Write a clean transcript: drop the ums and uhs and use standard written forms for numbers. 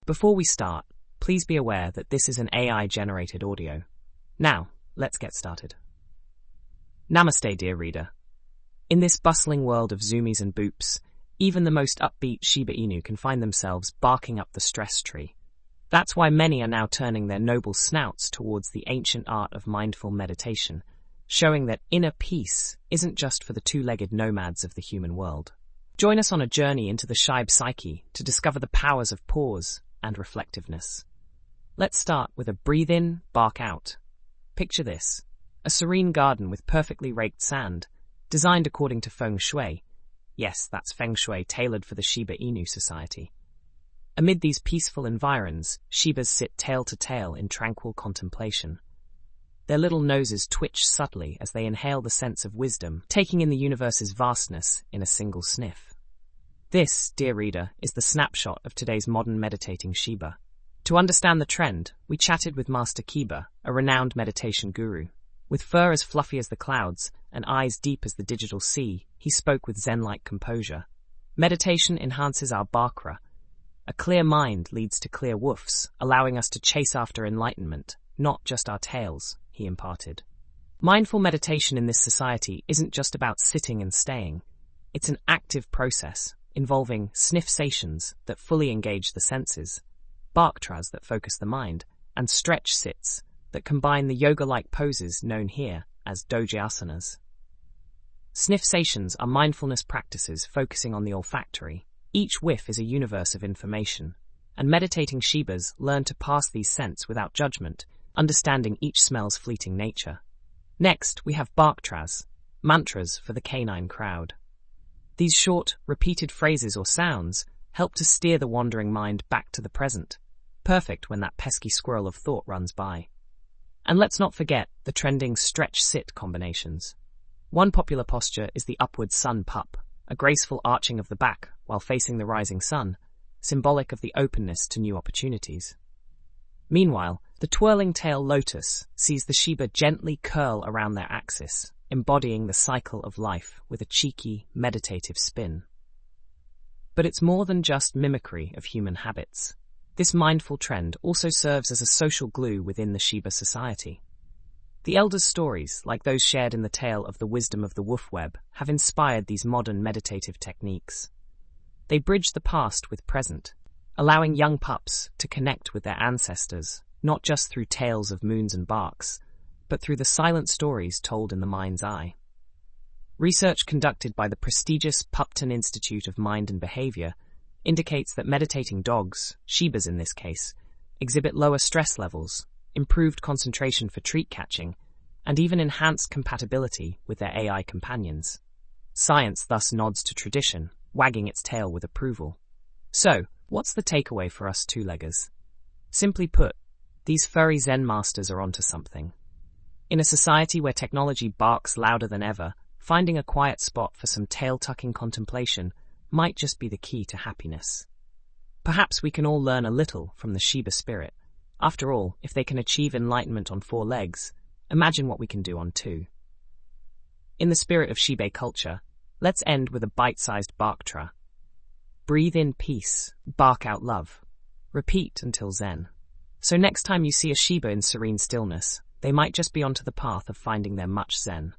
Before we start, please be aware that this is an AI-generated audio. Now, let's get started. Namaste, dear reader. In this bustling world of zoomies and boops, even the most upbeat Shiba Inu can find themselves barking up the stress tree. That's why many are now turning their noble snouts towards the ancient art of mindful meditation, showing that inner peace isn't just for the two-legged nomads of the human world. Join us on a journey into the Shiba psyche to discover the powers of pause and reflectiveness. Let's start with a breathe in, bark out. Picture this, a serene garden with perfectly raked sand, designed according to Feng Shui. Yes, that's Feng Shui tailored for the Shiba Inu society. Amid these peaceful environs, Shibas sit tail to tail in tranquil contemplation. Their little noses twitch subtly as they inhale the sense of wisdom, taking in the universe's vastness in a single sniff. This, dear reader, is the snapshot of today's modern meditating Shiba. To understand the trend, we chatted with Master Kiba, a renowned meditation guru. With fur as fluffy as the clouds and eyes deep as the digital sea, he spoke with zen-like composure. Meditation enhances our bakra. A clear mind leads to clear woofs, allowing us to chase after enlightenment, not just our tails, he imparted. Mindful meditation in this society isn't just about sitting and staying. It's an active process, involving sniff-sations that fully engage the senses, barktras that focus the mind, and stretch sits that combine the yoga-like poses known here as dojasanas. Sniff-sations are mindfulness practices focusing on the olfactory. Each whiff is a universe of information, and meditating Shibas learn to pass these scents without judgment, understanding each smell's fleeting nature. Next, we have barktras, mantras for the canine crowd. These short, repeated phrases or sounds help to steer the wandering mind back to the present, perfect when that pesky squirrel of thought runs by. And let's not forget the trending stretch-sit combinations. One popular posture is the upward sun pup, a graceful arching of the back while facing the rising sun, symbolic of the openness to new opportunities. Meanwhile, the twirling tail lotus sees the Shiba gently curl around their axis, embodying the cycle of life with a cheeky, meditative spin. But it's more than just mimicry of human habits. This mindful trend also serves as a social glue within the Shiba society. The elders' stories, like those shared in the tale of the wisdom of the woof web, have inspired these modern meditative techniques. They bridge the past with present, allowing young pups to connect with their ancestors, not just through tales of moons and barks, but through the silent stories told in the mind's eye. Research conducted by the prestigious Pupton Institute of Mind and Behavior indicates that meditating dogs, Shibas in this case, exhibit lower stress levels, improved concentration for treat catching, and even enhanced compatibility with their AI companions. Science thus nods to tradition, wagging its tail with approval. So, what's the takeaway for us two-leggers? Simply put, these furry Zen masters are onto something. In a society where technology barks louder than ever, finding a quiet spot for some tail-tucking contemplation might just be the key to happiness. Perhaps we can all learn a little from the Shiba spirit. After all, if they can achieve enlightenment on 4 legs, imagine what we can do on 2. In the spirit of Shiba culture, let's end with a bite-sized barktra. Breathe in peace, bark out love. Repeat until Zen. So next time you see a Shiba in serene stillness, they might just be onto the path of finding their much Zen.